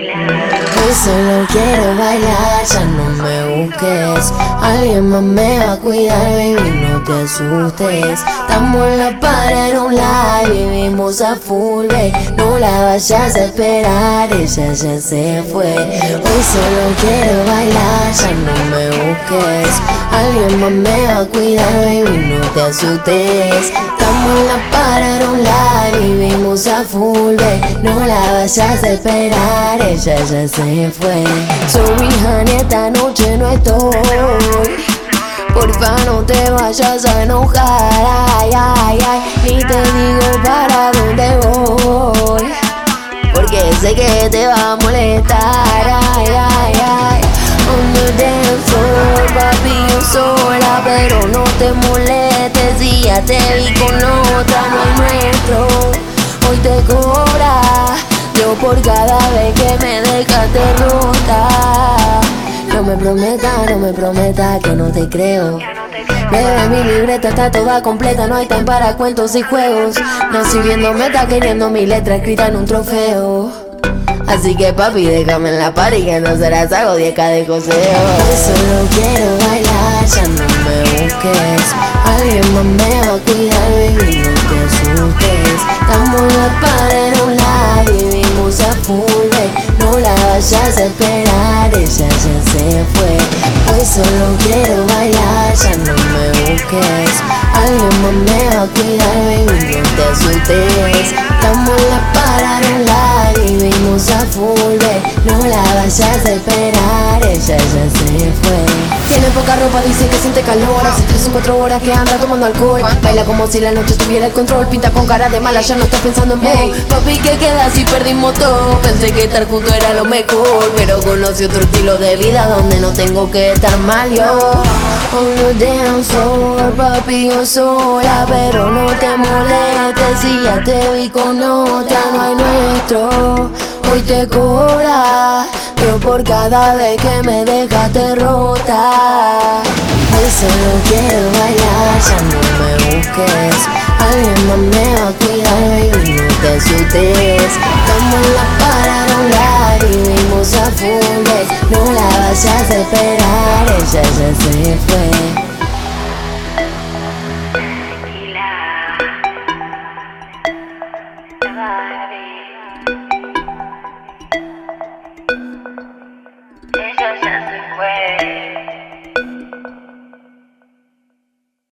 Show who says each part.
Speaker 1: Hoy solo quiero bailar, ya no me busques. Alguien más me va a cuidar, baby, no te asustes. Estamos en la para en un live, vivimos a full, baby. No la vayas a esperar, ella ya se fue. Hoy solo quiero bailar, ya no me busques. Alguien más me va a cuidar, baby, no te asustes. Estamos en la para en un live, vivimos a full, baby. No la vayas a esperar, ella ya se fue. Sorry, honey, esta noche no estoy. Porfa, no te vayas a enojar, ay, ay, ay. Ni te digo para dónde voy, porque sé que te va a molestar, ay, ay, ay. On the dance floor, papi, yo sola, pero no te molestes si ya te vi con otra, no hay nuestro. Hoy te cobra, yo por cada vez que me dejaste rota. No me prometas que no te creo. Bebé, mi libreta está toda completa, no hay time para cuentos y juegos. Nací viendo meta, queriendo mi letra escrita en un trofeo. Así que papi, déjame en la party que no serás hago 10K de joseo. Hoy solo quiero bailar, ya no me busques. Alguien más me va a cuidar, baby, no te asustes. Estamos en la para en un live, vivimos a full, baby. No la vayas a esperar, ella ya se fue. Hoy solo quiero bailar, ya no me busques. Alguien más me va a cuidar, baby, no te asustes. Estamos en la para en un live, vivimos a full, baby. No la vayas a esperar, ella ya se fue. Tiene poca ropa, dice que siente calor. Hace 3 o 4 horas que anda tomando alcohol. Baila como si la noche tuviera el control. Pinta con cara de mala, ya no está pensando en vos. Papi, ¿qué queda si perdimos todo? Pensé que estar junto era lo mejor, pero conocí otro estilo de vida donde no tengo que estar mal yo. On the dance floor, papi, yo sola, pero no te molestes si ya te vi con otra, no hay nuestro. Hoy te cobra, yo por cada vez que me dejaste rota. Hoy solo quiero bailar, ya no me busques. Alguien más me va a cuidar, baby, no te asustes. Estamos en la para en un live, vivimos a full, baby. No la vayas a esperar, ella ya se fue.